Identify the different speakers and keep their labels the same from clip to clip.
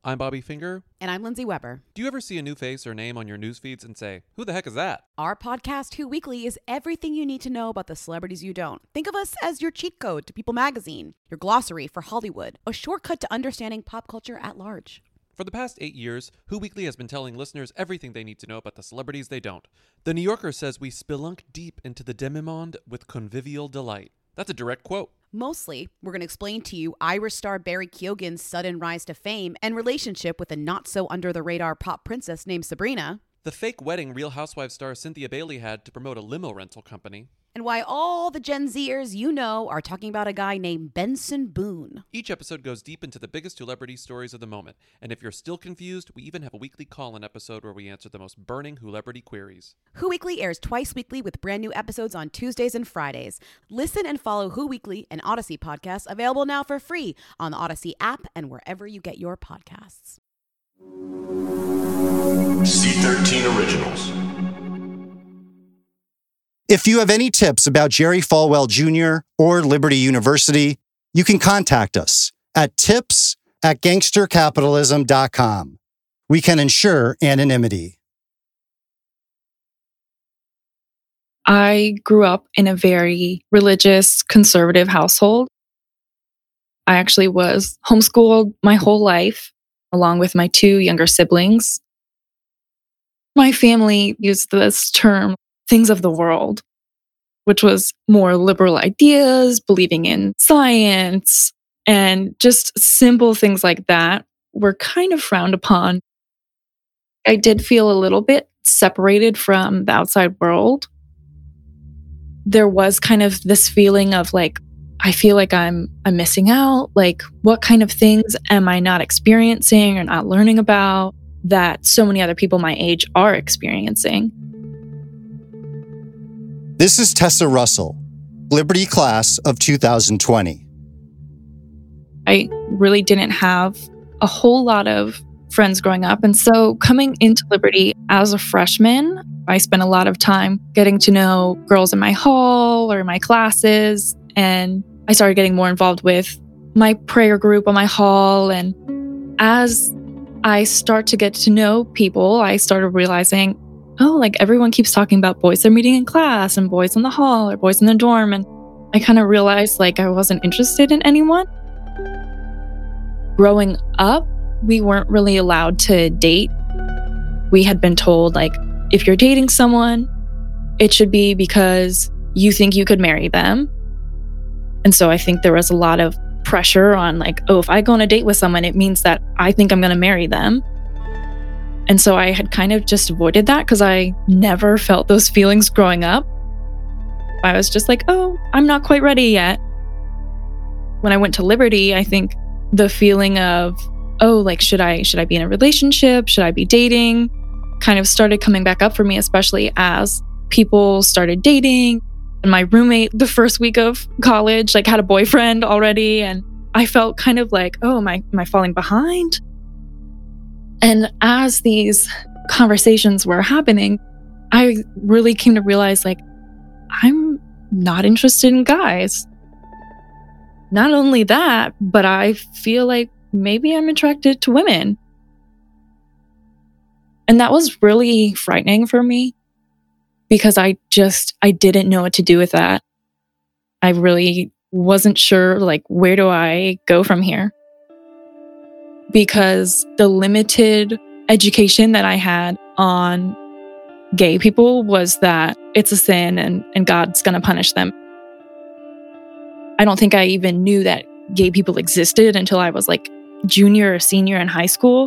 Speaker 1: I'm Bobby Finger.
Speaker 2: And I'm Lindsay Weber.
Speaker 1: Do you ever see a new face or name on your news feeds and say, who the heck is that?
Speaker 2: Our podcast, Who Weekly, is everything you need to know about the celebrities you don't. Think of us as your cheat code to People magazine, your glossary for Hollywood, a shortcut to understanding pop culture at large.
Speaker 1: For the past 8 years, Who Weekly has been telling listeners everything they need to know about the celebrities they don't. The New Yorker says we spelunk deep into the demi-monde with convivial delight. That's a direct quote.
Speaker 2: Mostly, we're going to explain to you Irish star Barry Keoghan's sudden rise to fame and relationship with a not-so-under-the-radar pop princess named Sabrina.
Speaker 1: The fake wedding Real Housewives star Cynthia Bailey had to promote a limo rental company.
Speaker 2: And why all the Gen Zers you know are talking about a guy named Benson Boone.
Speaker 1: Each episode goes deep into the biggest celebrity stories of the moment. And if you're still confused, we even have a weekly call-in episode where we answer the most burning celebrity queries.
Speaker 2: Who Weekly airs twice weekly with brand new episodes on Tuesdays and Fridays. Listen and follow Who Weekly, an Odyssey podcast, available now for free on the Odyssey app and wherever you get your podcasts.
Speaker 3: C13 Originals.
Speaker 4: If you have any tips about Jerry Falwell Jr. or Liberty University, you can contact us at tips@gangstercapitalism.com. We can ensure anonymity.
Speaker 5: I grew up in a very religious, conservative household. I actually was homeschooled my whole life, along with my two younger siblings. My family used this term, things of the world, which was more liberal ideas, believing in science, and just simple things like that were kind of frowned upon. I did feel a little bit separated from the outside world. There was kind of this feeling of like, I feel like I'm missing out. Like, what kind of things am I not experiencing or not learning about that so many other people my age are experiencing?
Speaker 4: This is Tessa Russell, Liberty class of 2020.
Speaker 5: I really didn't have a whole lot of friends growing up. And so coming into Liberty as a freshman, I spent a lot of time getting to know girls in my hall or my classes. And I started getting more involved with my prayer group on my hall. And as I start to get to know people, I started realizing, oh, like everyone keeps talking about boys they're meeting in class and boys in the hall or boys in the dorm. And I kind of realized like I wasn't interested in anyone. Growing up, we weren't really allowed to date. We had been told like, if you're dating someone, it should be because you think you could marry them. And so I think there was a lot of pressure on like, oh, if I go on a date with someone, it means that I think I'm going to marry them. And so I had kind of just avoided that because I never felt those feelings growing up. I was just like, oh, I'm not quite ready yet. When I went to Liberty, I think the feeling of, oh, like, should I be in a relationship? Should I be dating? Kind of started coming back up for me, especially as people started dating. And my roommate, the first week of college, like had a boyfriend already. And I felt kind of like, oh, am I falling behind? And as these conversations were happening, I really came to realize like, I'm not interested in guys. Not only that, but I feel like maybe I'm attracted to women. And that was really frightening for me because I didn't know what to do with that. I really wasn't sure, like, where do I go from here? Because the limited education that I had on gay people was that it's a sin and God's going to punish them. I don't think I even knew that gay people existed until I was like junior or senior in high school.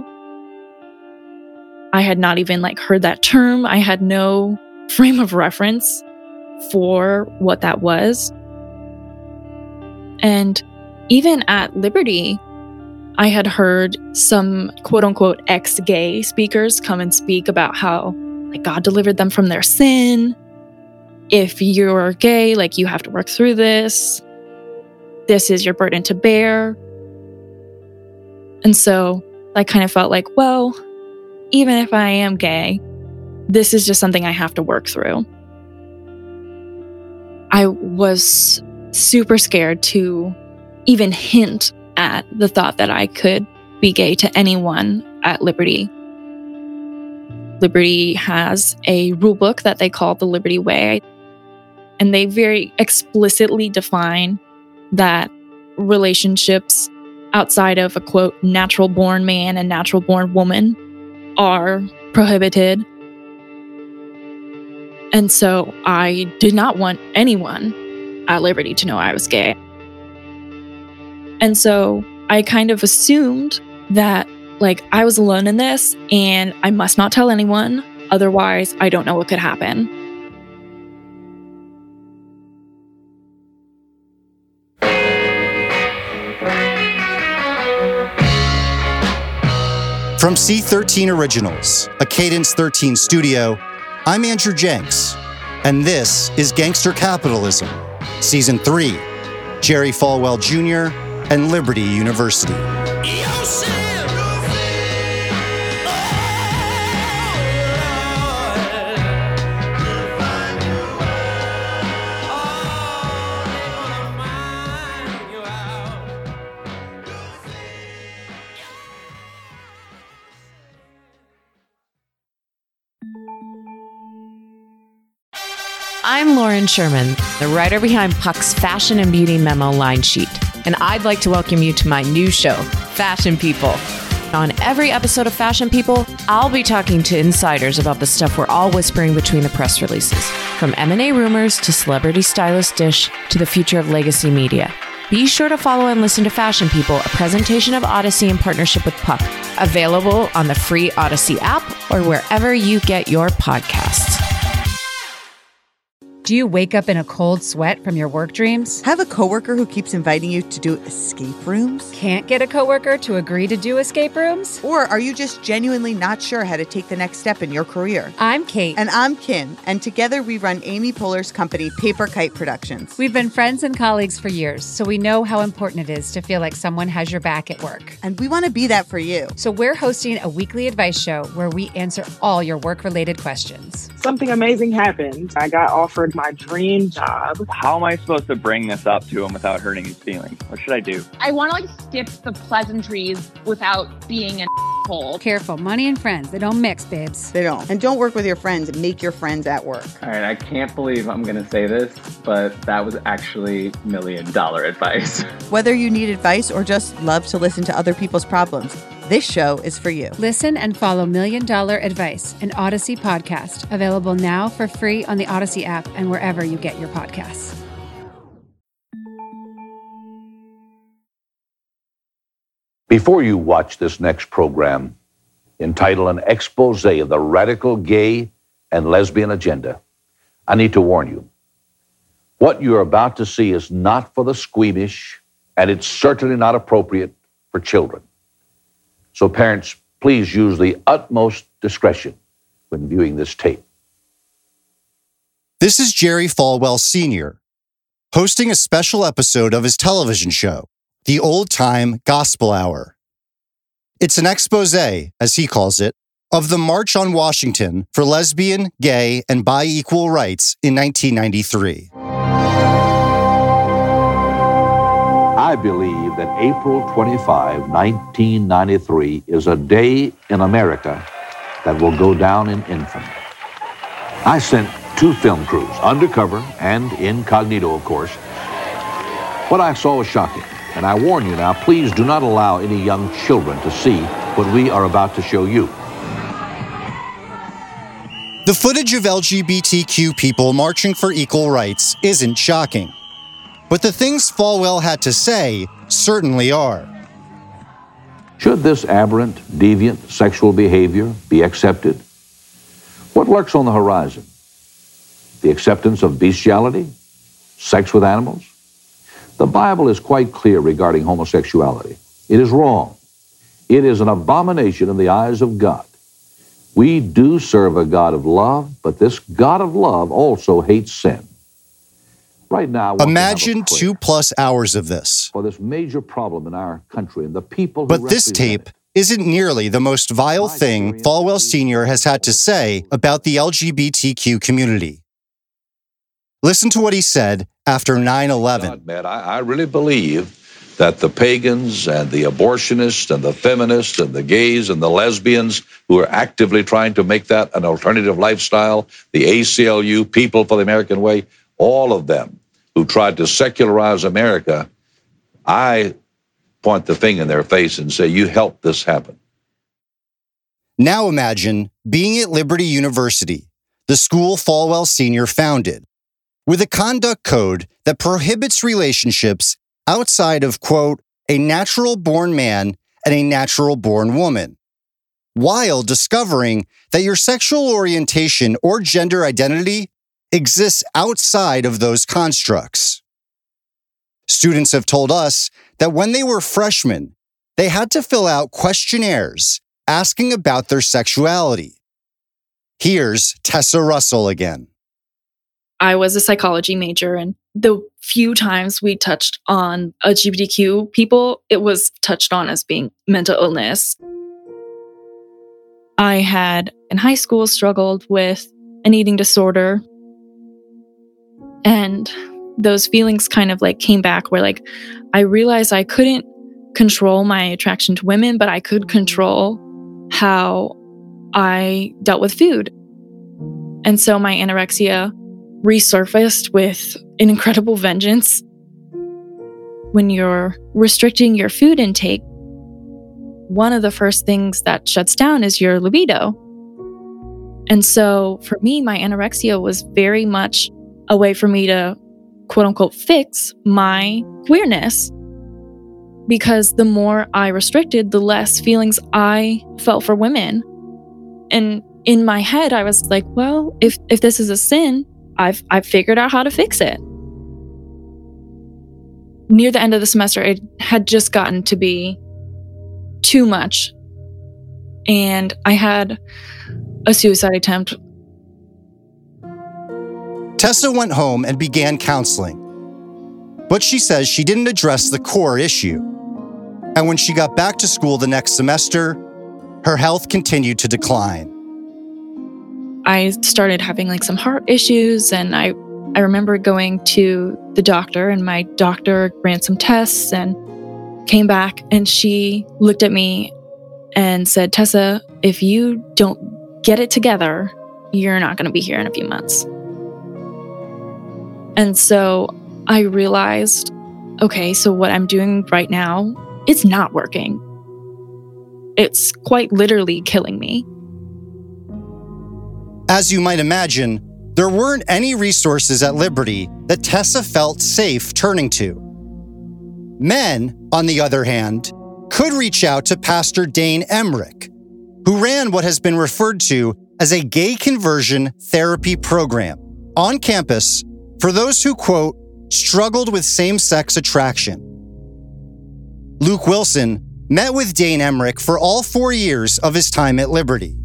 Speaker 5: I had not even like heard that term. I had no frame of reference for what that was. And even at Liberty, I had heard some quote unquote ex-gay speakers come and speak about how like God delivered them from their sin. If you're gay, like you have to work through this. This is your burden to bear. And so I kind of felt like, well, even if I am gay, this is just something I have to work through. I was super scared to even hint at the thought that I could be gay to anyone at Liberty. Liberty has a rule book that they call the Liberty Way, and they very explicitly define that relationships outside of a, quote, natural-born man and natural-born woman are prohibited. And so I did not want anyone at Liberty to know I was gay. And so I kind of assumed that, like, I was alone in this and I must not tell anyone, otherwise I don't know what could happen.
Speaker 4: From C13 Originals, a Cadence 13 studio, I'm Andrew Jenks, and this is Gangster Capitalism, Season 3, Jerry Falwell Jr. and Liberty University.
Speaker 6: I'm Lauren Sherman, the writer behind Puck's Fashion and Beauty Memo line sheet, and I'd like to welcome you to my new show, Fashion People. On every episode of Fashion People, I'll be talking to insiders about the stuff we're all whispering between the press releases, from M&A rumors to celebrity stylist dish to the future of legacy media. Be sure to follow and listen to Fashion People, a presentation of Odyssey in partnership with Puck, available on the free Odyssey app or wherever you get your podcasts.
Speaker 7: Do you wake up in a cold sweat from your work dreams?
Speaker 8: Have a coworker who keeps inviting you to do escape rooms?
Speaker 7: Can't get a coworker to agree to do escape rooms?
Speaker 8: Or are you just genuinely not sure how to take the next step in your career?
Speaker 7: I'm Kate.
Speaker 8: And I'm Kim. And together we run Amy Poehler's company, Paper Kite Productions.
Speaker 7: We've been friends and colleagues for years, so we know how important it is to feel like someone has your back at work.
Speaker 8: And we want to be that for you.
Speaker 7: So we're hosting a weekly advice show where we answer all your work-related questions.
Speaker 9: Something amazing happened. I got offered my dream job.
Speaker 10: How am I supposed to bring this up to him without hurting his feelings? What should I do?
Speaker 11: I want to skip the pleasantries without being an asshole.
Speaker 7: Careful, money and friends, they don't mix, babes.
Speaker 8: They don't. And don't work with your friends, make your friends at work.
Speaker 12: All right, I can't believe I'm going to say this, but that was actually $1 million advice.
Speaker 8: Whether you need advice or just love to listen to other people's problems, this show is for you.
Speaker 7: Listen and follow $1 Million Advice, an Odyssey podcast, available now for free on the Odyssey app and wherever you get your podcasts.
Speaker 13: Before you watch this next program, entitled An Expose of the Radical Gay and Lesbian Agenda, I need to warn you. What you're about to see is not for the squeamish, and it's certainly not appropriate for children. So parents, please use the utmost discretion when viewing this tape.
Speaker 4: This is Jerry Falwell Sr., hosting a special episode of his television show, The Old Time Gospel Hour. It's an expose, as he calls it, of the March on Washington for lesbian, gay, and bi equal rights in 1993.
Speaker 13: I believe that April 25, 1993 is a day in America that will go down in infamy. I sent 2 film crews, undercover and incognito, of course. What I saw was shocking, and I warn you now, please do not allow any young children to see what we are about to show you.
Speaker 4: The footage of LGBTQ people marching for equal rights isn't shocking. But the things Falwell had to say certainly are.
Speaker 13: Should this aberrant, deviant sexual behavior be accepted? What lurks on the horizon? The acceptance of bestiality? Sex with animals? The Bible is quite clear regarding homosexuality. It is wrong. It is an abomination in the eyes of God. We do serve a God of love, but this God of love also hates sin. Right now,
Speaker 4: imagine 2+ hours of this.
Speaker 13: For this major problem in our country and the people.
Speaker 4: But this tape isn't nearly the most vile thing Falwell Sr. has had to say about the LGBTQ community. Listen to what he said after 9/11.
Speaker 14: I really believe
Speaker 13: that the pagans and the abortionists and the feminists and the gays and the lesbians who are actively trying to make that an alternative lifestyle, the ACLU, People for the American Way, all of them who tried to secularize America, I point the finger in their face and say, you helped this happen.
Speaker 4: Now imagine being at Liberty University, the school Falwell Sr. founded, with a conduct code that prohibits relationships outside of, quote, a natural-born man and a natural-born woman, while discovering that your sexual orientation or gender identity exists outside of those constructs. Students have told us that when they were freshmen, they had to fill out questionnaires asking about their sexuality. Here's Tessa Russell again.
Speaker 5: I was a psychology major, and the few times we touched on LGBTQ people, it was touched on as being mental illness. I had, in high school, struggled with an eating disorder. And those feelings kind of like came back where like I realized I couldn't control my attraction to women, but I could control how I dealt with food. And so my anorexia resurfaced with an incredible vengeance. When you're restricting your food intake, one of the first things that shuts down is your libido. And so for me, my anorexia was very much a way for me to, quote unquote, fix my queerness. Because the more I restricted, the less feelings I felt for women. And in my head, I was like, well, if this is a sin, I've figured out how to fix it. Near the end of the semester, it had just gotten to be too much. And I had a suicide attempt.
Speaker 4: Tessa went home and began counseling. But she says she didn't address the core issue. And when she got back to school the next semester, her health continued to decline.
Speaker 5: I started having like some heart issues, and I remember going to the doctor, and my doctor ran some tests and came back, and she looked at me and said, Tessa, if you don't get it together, you're not going to be here in a few months. And so I realized, okay, so what I'm doing right now, it's not working. It's quite literally killing me.
Speaker 4: As you might imagine, there weren't any resources at Liberty that Tessa felt safe turning to. Men, on the other hand, could reach out to Pastor Dane Emmerich, who ran what has been referred to as a gay conversion therapy program on campus for those who, quote, struggled with same-sex attraction. Luke Wilson met with Dane Emmerich for all 4 years of his time at Liberty.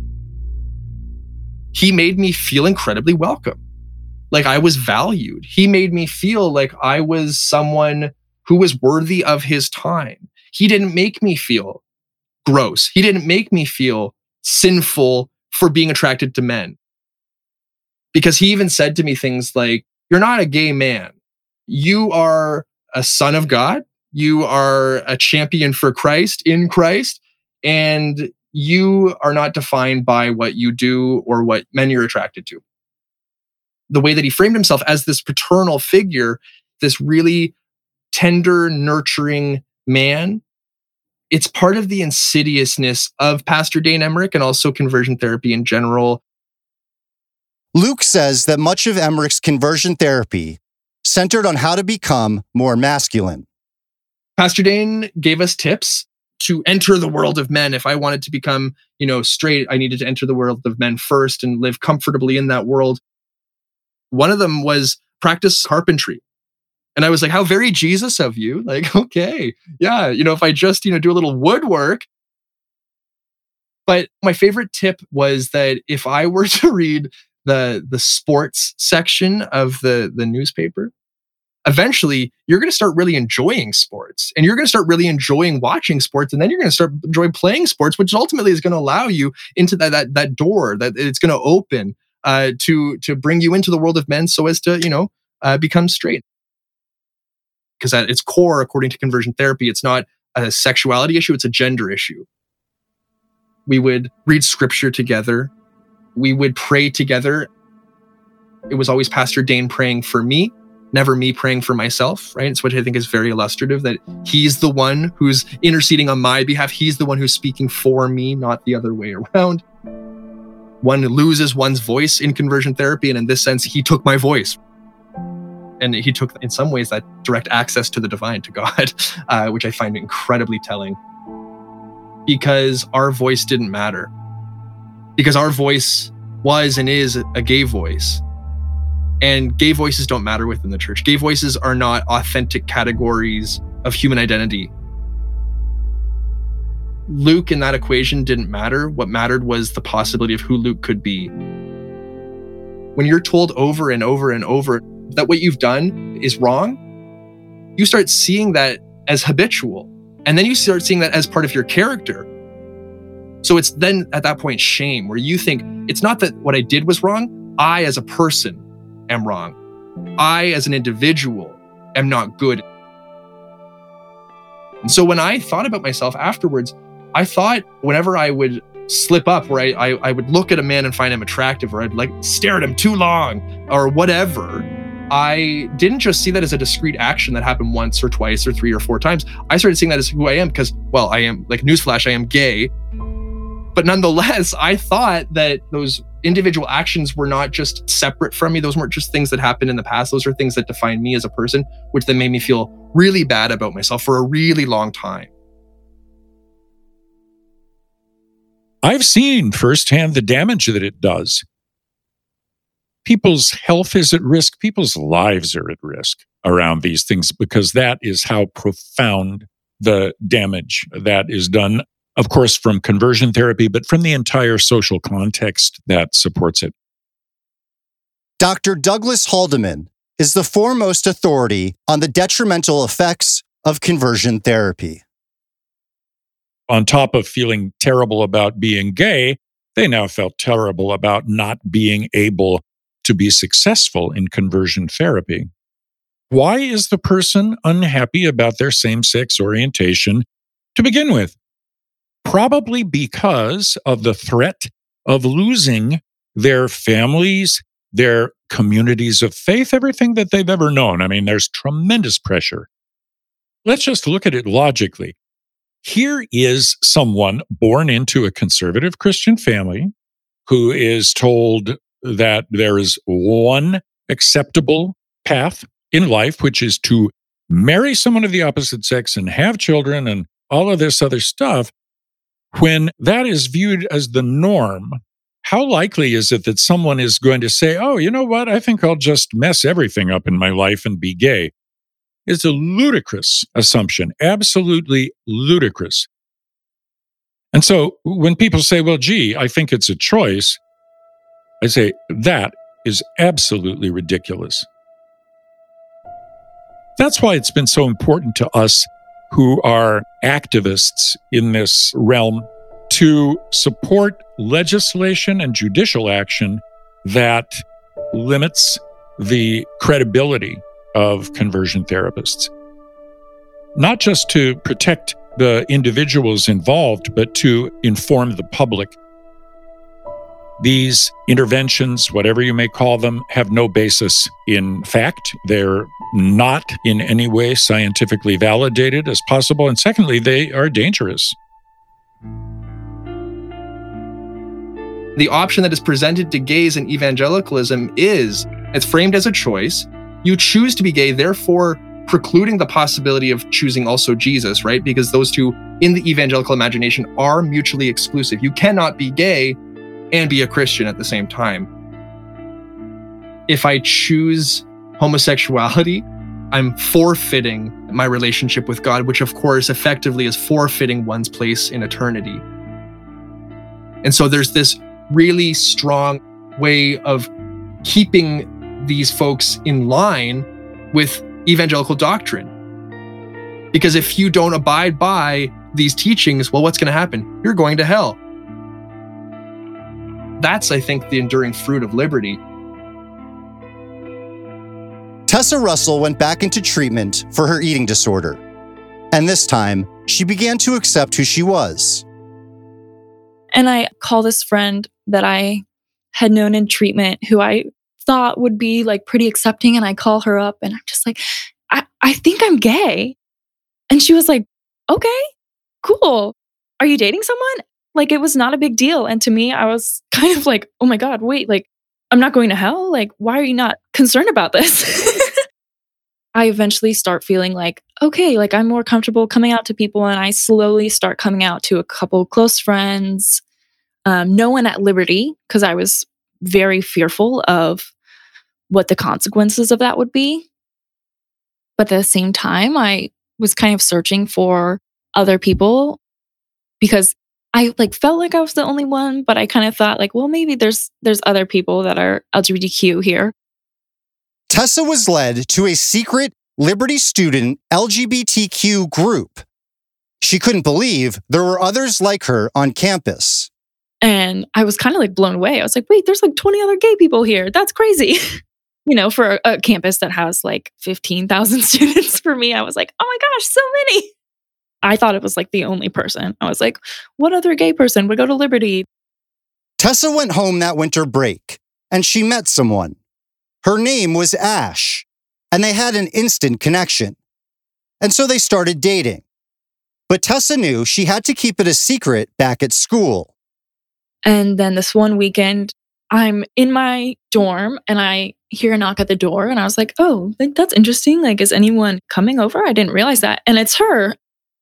Speaker 14: He made me feel incredibly welcome, like I was valued. He made me feel like I was someone who was worthy of his time. He didn't make me feel gross. He didn't make me feel sinful for being attracted to men. Because he even said to me things like, you're not a gay man. You are a son of God. You are a champion for Christ, in Christ. And you are not defined by what you do or what men you're attracted to. The way that he framed himself as this paternal figure, this really tender, nurturing man, it's part of the insidiousness of Pastor Dane Emmerich and also conversion therapy in general.
Speaker 4: Luke says that much of Emmerich's conversion therapy centered on how to become more masculine.
Speaker 14: Pastor Dane gave us tips to enter the world of men. If I wanted to become, straight, I needed to enter the world of men first and live comfortably in that world. One of them was practice carpentry. And I was like, how very Jesus of you. Like, okay, yeah, if I just, do a little woodwork. But my favorite tip was that if I were to read the sports section of the newspaper, eventually you're going to start really enjoying sports, and you're going to start really enjoying watching sports, and then you're going to start enjoying playing sports, which ultimately is going to allow you into that door that it's going to open to bring you into the world of men so as to become straight. because at its core, according to conversion therapy, it's not a sexuality issue, it's a gender issue. We would read scripture together. We would pray together. It was always Pastor Dane praying for me, never me praying for myself, right? It's what I think is very illustrative, that he's the one who's interceding on my behalf. He's the one who's speaking for me, not the other way around. One loses one's voice in conversion therapy, and in this sense, he took my voice. And he took, in some ways, that direct access to the divine, to God, which I find incredibly telling. Because our voice didn't matter. Because our voice was and is a gay voice. And gay voices don't matter within the church. Gay voices are not authentic categories of human identity. Luke in that equation didn't matter. What mattered was the possibility of who Luke could be. When you're told over and over and over that what you've done is wrong, you start seeing that as habitual. And then you start seeing that as part of your character. So it's then at that point shame, where you think it's not that what I did was wrong. I as a person am wrong. I as an individual am not good. And so when I thought about myself afterwards, I thought whenever I would slip up, where I would look at a man and find him attractive, or I'd like stare at him too long or whatever, I didn't just see that as a discrete action that happened once or twice or 3 or 4 times. I started seeing that as who I am because, well, I am, like, newsflash, I am gay. But nonetheless, I thought that those individual actions were not just separate from me. Those weren't just things that happened in the past. Those are things that define me as a person, which then made me feel really bad about myself for a really long time.
Speaker 15: I've seen firsthand the damage that it does. People's health is at risk. People's lives are at risk around these things, because that is how profound the damage that is done, of course, from conversion therapy, but from the entire social context that supports it.
Speaker 4: Dr. Douglas Haldeman is the foremost authority on the detrimental effects of conversion therapy.
Speaker 15: On top of feeling terrible about being gay, they now felt terrible about not being able to be successful in conversion therapy. Why is the person unhappy about their same-sex orientation to begin with? Probably because of the threat of losing their families, their communities of faith, everything that they've ever known. I mean, there's tremendous pressure. Let's just look at it logically. Here is someone born into a conservative Christian family who is told that there is one acceptable path in life, which is to marry someone of the opposite sex and have children and all of this other stuff. When that is viewed as the norm, how likely is it that someone is going to say, oh, you know what? I think I'll just mess everything up in my life and be gay? It's a ludicrous assumption, absolutely ludicrous. And so when people say, well, gee, I think it's a choice, I say that is absolutely ridiculous. That's why it's been so important to us who are activists in this realm to support legislation and judicial action that limits the credibility of conversion therapists. Not just to protect the individuals involved, but to inform the public. These interventions, whatever you may call them, have no basis in fact. They're not in any way scientifically validated as possible. And secondly, they are dangerous.
Speaker 14: The option that is presented to gays in evangelicalism is, it's framed as a choice. You choose to be gay, therefore precluding the possibility of choosing also Jesus, right? Because those two in the evangelical imagination are mutually exclusive. You cannot be gay and be a Christian at the same time. If I choose homosexuality, I'm forfeiting my relationship with God, which of course effectively is forfeiting one's place in eternity. And so there's this really strong way of keeping these folks in line with evangelical doctrine. Because if you don't abide by these teachings, well, what's going to happen? You're going to hell. That's, I think, the enduring fruit of liberty.
Speaker 4: Tessa Russell went back into treatment for her eating disorder. And this time, she began to accept who she was.
Speaker 5: And I call this friend that I had known in treatment who I thought would be like pretty accepting. And I call her up and I'm just like, I think I'm gay. And she was like, okay, cool. Are you dating someone? Like, it was not a big deal. And to me, I was kind of like, oh my God, wait, like, I'm not going to hell? Like, why are you not concerned about this? I eventually start feeling like, okay, like I'm more comfortable coming out to people. And I slowly start coming out to a couple close friends. No one at liberty, because I was very fearful of what the consequences of that would be. But at the same time, I was kind of searching for other people because I like felt like I was the only one, but I kind of thought like, well, maybe there's other people that are LGBTQ here.
Speaker 4: Tessa was led to a secret Liberty student LGBTQ group. She couldn't believe there were others like her on campus.
Speaker 5: And I was kind of like blown away. I was like, wait, there's like 20 other gay people here. That's crazy. You know, for a campus that has like 15,000 students, for me, I was like, oh my gosh, so many. I thought it was like the only person. I was like, what other gay person would go to Liberty?
Speaker 4: Tessa went home that winter break, and she met someone. Her name was Ash, and they had an instant connection. And so they started dating. But Tessa knew she had to keep it a secret back at school.
Speaker 5: And then this one weekend, I'm in my dorm and I hear a knock at the door and I was like, oh, like, that's interesting. Like, is anyone coming over? I didn't realize that. And it's her.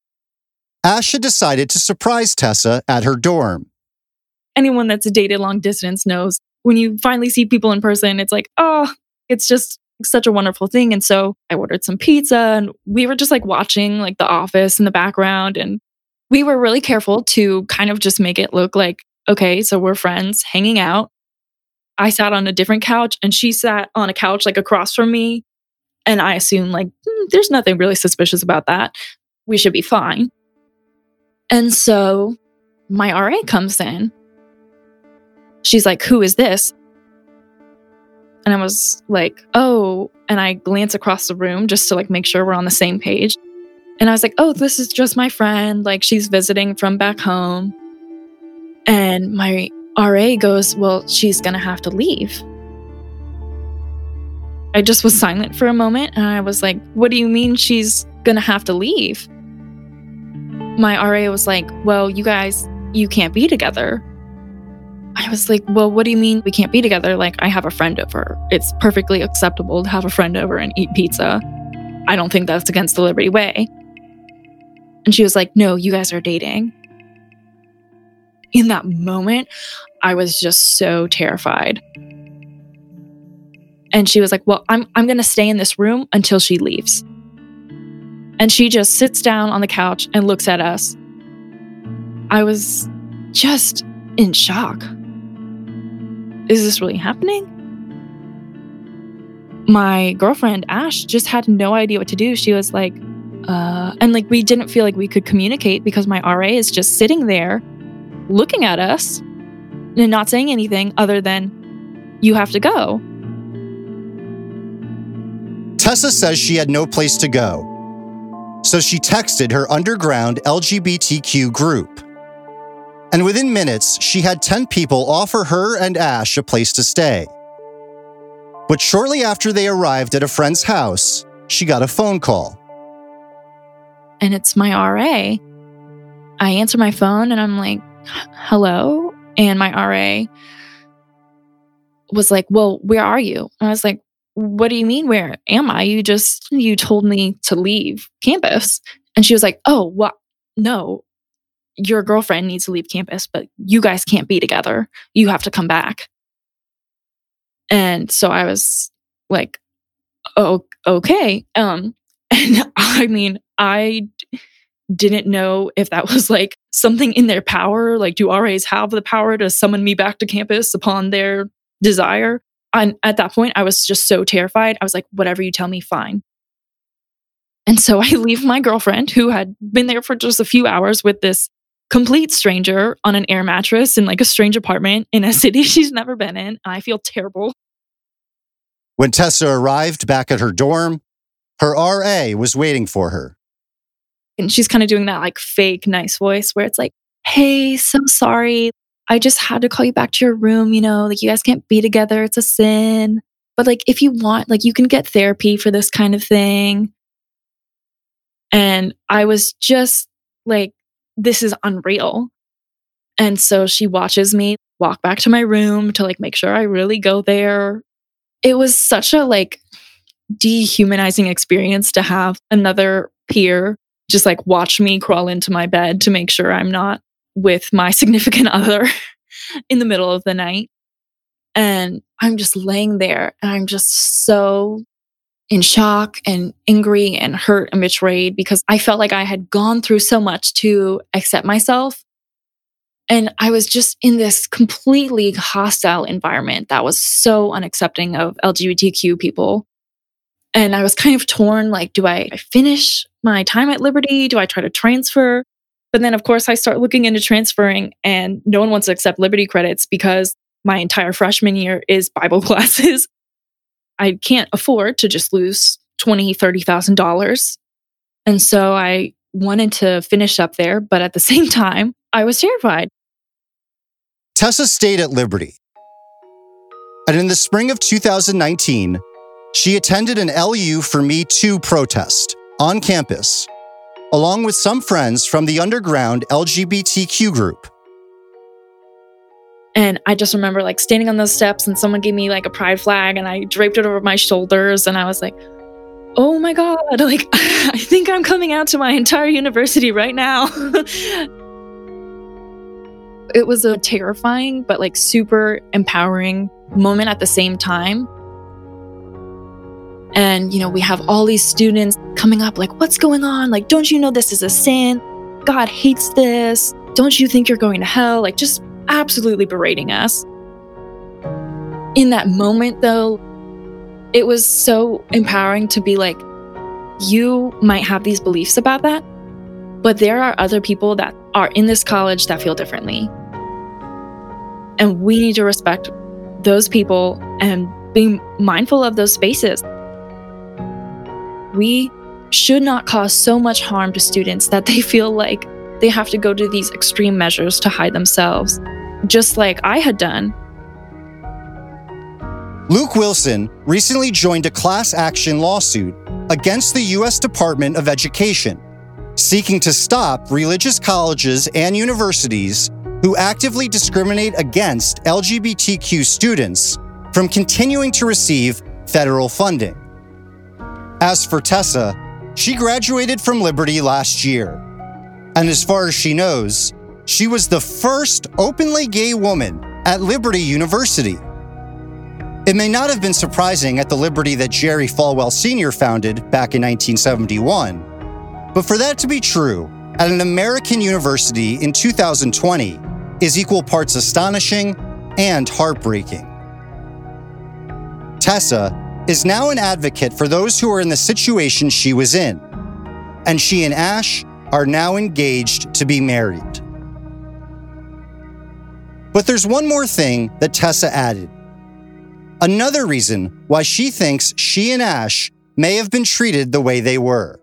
Speaker 4: Ash had decided to surprise Tessa at her dorm.
Speaker 5: Anyone that's dated long distance knows when you finally see people in person, it's like, oh, it's just such a wonderful thing. And so I ordered some pizza and we were just like watching like The Office in the background. And we were really careful to kind of just make it look like, okay, so we're friends hanging out. I sat on a different couch and she sat on a couch like across from me. And I assumed like, there's nothing really suspicious about that. We should be fine. And so my RA comes in. She's like, who is this? And I was like, oh, and I glance across the room just to like make sure we're on the same page. And I was like, oh, this is just my friend. Like, she's visiting from back home. And my RA goes, well, she's going to have to leave. I just was silent for a moment. And I was like, what do you mean she's going to have to leave? My RA was like, well, you guys, you can't be together. I was like, well, what do you mean we can't be together? Like, I have a friend over. It's perfectly acceptable to have a friend over and eat pizza. I don't think that's against the Liberty Way. And she was like, no, you guys are dating. In that moment, I was just so terrified. And she was like, well, I'm going to stay in this room until she leaves. And she just sits down on the couch and looks at us. I was just in shock. Is this really happening? My girlfriend, Ash, just had no idea what to do. She was like, and like we didn't feel like we could communicate because my RA is just sitting there looking at us and not saying anything other than, you have to go.
Speaker 4: Tessa says she had no place to go. So she texted her underground LGBTQ group. And within minutes, she had 10 people offer her and Ash a place to stay. But shortly after they arrived at a friend's house, she got a phone call.
Speaker 5: And it's my RA. I answer my phone and I'm like, hello? And my RA was like, well, where are you? And I was like, what do you mean, where am I? You told me to leave campus. And she was like, oh, what? No, your girlfriend needs to leave campus, but you guys can't be together. You have to come back. And so I was like, oh, okay. And I mean, I didn't know if that was like something in their power. Like, do RAs have the power to summon me back to campus upon their desire? And at that point, I was just so terrified. I was like, whatever you tell me, fine. And so I leave my girlfriend, who had been there for just a few hours, with this complete stranger on an air mattress in like a strange apartment in a city she's never been in. And I feel terrible.
Speaker 4: When Tessa arrived back at her dorm, her RA was waiting for her.
Speaker 5: And she's kind of doing that like fake nice voice where it's like, hey, so sorry. I just had to call you back to your room. You know, like you guys can't be together. It's a sin. But like, if you want, like you can get therapy for this kind of thing. And I was just like, this is unreal. And so she watches me walk back to my room to like make sure I really go there. It was such a like dehumanizing experience to have another peer just like watch me crawl into my bed to make sure I'm not with my significant other in the middle of the night. And I'm just laying there and I'm just so in shock and angry and hurt and betrayed because I felt like I had gone through so much to accept myself. And I was just in this completely hostile environment that was so unaccepting of LGBTQ people. And I was kind of torn, like, do I finish my time at Liberty? Do I try to transfer? But then, of course, I start looking into transferring and no one wants to accept Liberty credits because my entire freshman year is Bible classes. I can't afford to just lose $20,000, $30,000. And so I wanted to finish up there, but at the same time, I was terrified.
Speaker 4: Tessa stayed at Liberty. And in the spring of 2019, she attended an LU for Me Too protest on campus, along with some friends from the underground LGBTQ group.
Speaker 5: And I just remember like standing on those steps and someone gave me like a pride flag and I draped it over my shoulders and I was like, oh my God, like I think I'm coming out to my entire university right now. It was a terrifying but like super empowering moment at the same time. And, you know, we have all these students coming up like, what's going on? Like, don't you know this is a sin? God hates this. Don't you think you're going to hell? Like, just absolutely berating us. In that moment, though, it was so empowering to be like, you might have these beliefs about that, but there are other people that are in this college that feel differently. And we need to respect those people and be mindful of those spaces. We should not cause so much harm to students that they feel like they have to go to these extreme measures to hide themselves, just like I had done.
Speaker 4: Luke Wilson recently joined a class action lawsuit against the U.S. Department of Education, seeking to stop religious colleges and universities who actively discriminate against LGBTQ students from continuing to receive federal funding. As for Tessa, she graduated from Liberty last year. And as far as she knows, she was the first openly gay woman at Liberty University. It may not have been surprising at the Liberty that Jerry Falwell Sr. founded back in 1971, but for that to be true at an American university in 2020 is equal parts astonishing and heartbreaking. Tessa is now an advocate for those who are in the situation she was in, and she and Ash are now engaged to be married. But there's one more thing that Tessa added. Another reason why she thinks she and Ash may have been treated the way they were.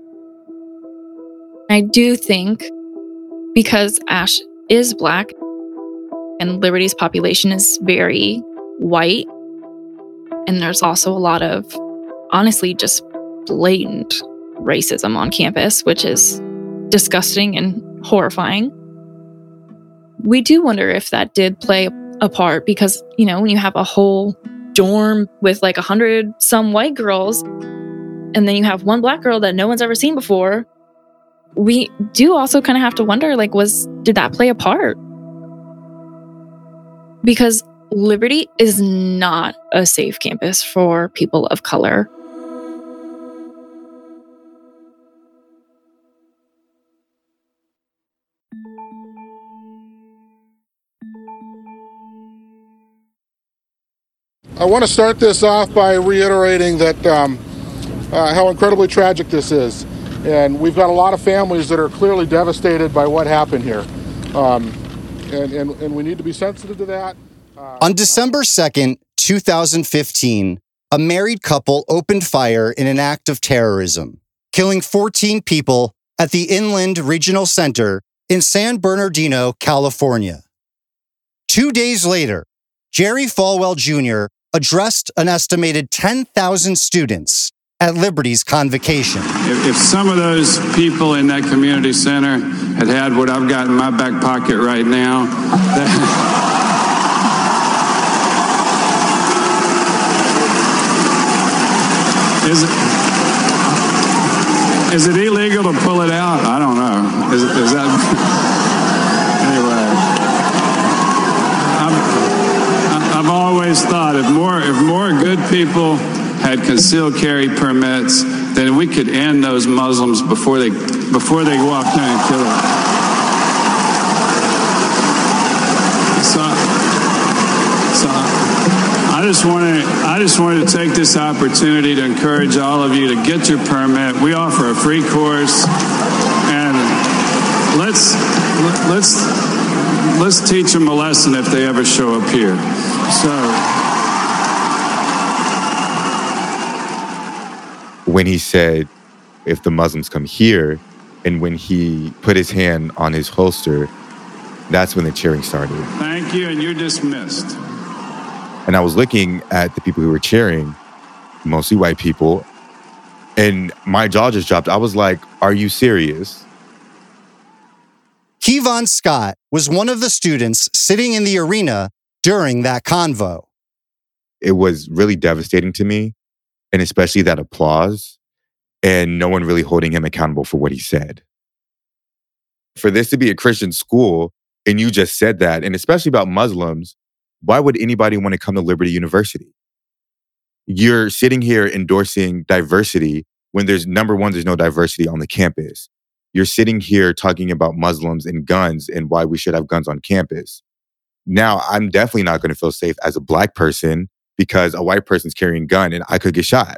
Speaker 5: I do think because Ash is Black and Liberty's population is very white, and there's also a lot of, honestly, just blatant racism on campus, which is disgusting and horrifying. We do wonder if that did play a part because, you know, when you have a whole dorm with like 100 some white girls, and then you have one Black girl that no one's ever seen before, we do also kind of have to wonder, like, did that play a part? Because Liberty is not a safe campus for people of color.
Speaker 16: I want to start this off by reiterating that how incredibly tragic this is. And we've got a lot of families that are clearly devastated by what happened here. And we need to be sensitive to that.
Speaker 4: On December 2nd, 2015, a married couple opened fire in an act of terrorism, killing 14 people at the Inland Regional Center in San Bernardino, California. 2 days later, Jerry Falwell Jr. addressed an estimated 10,000 students at Liberty's convocation.
Speaker 17: If some of those people in that community center had what I've got in my back pocket right now, is it illegal to pull it out? I don't know. Is that... Anyway, I've always thought if more good people had concealed carry permits, then we could end those Muslims before they walk in and kill them. So I just wanted to take this opportunity to encourage all of you to get your permit. We offer a free course, and let's teach them a lesson if they ever show up here.
Speaker 18: When he said, if the Muslims come here, and when he put his hand on his holster, that's when the cheering started.
Speaker 17: Thank you, and you're dismissed.
Speaker 18: And I was looking at the people who were cheering, mostly white people, and my jaw just dropped. I was like, are you serious?
Speaker 4: Kevon Scott was one of the students sitting in the arena during that convo.
Speaker 18: It was really devastating to me, and especially that applause, and no one really holding him accountable for what he said. For this to be a Christian school, and you just said that, and especially about Muslims, why would anybody want to come to Liberty University? You're sitting here endorsing diversity when there's no diversity on the campus. You're sitting here talking about Muslims and guns and why we should have guns on campus. Now, I'm definitely not going to feel safe as a Black person because a white person's carrying a gun and I could get shot.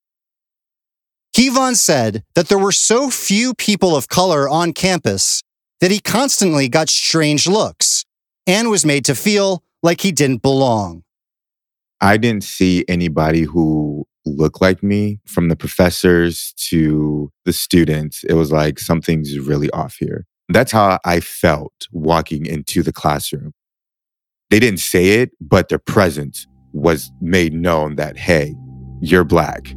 Speaker 4: Kevon said that there were so few people of color on campus that he constantly got strange looks and was made to feel like he didn't belong.
Speaker 18: I didn't see anybody who looked like me, from the professors to the students. It was like something's really off here. That's how I felt walking into the classroom. They didn't say it, but their presence was made known that, hey, you're Black.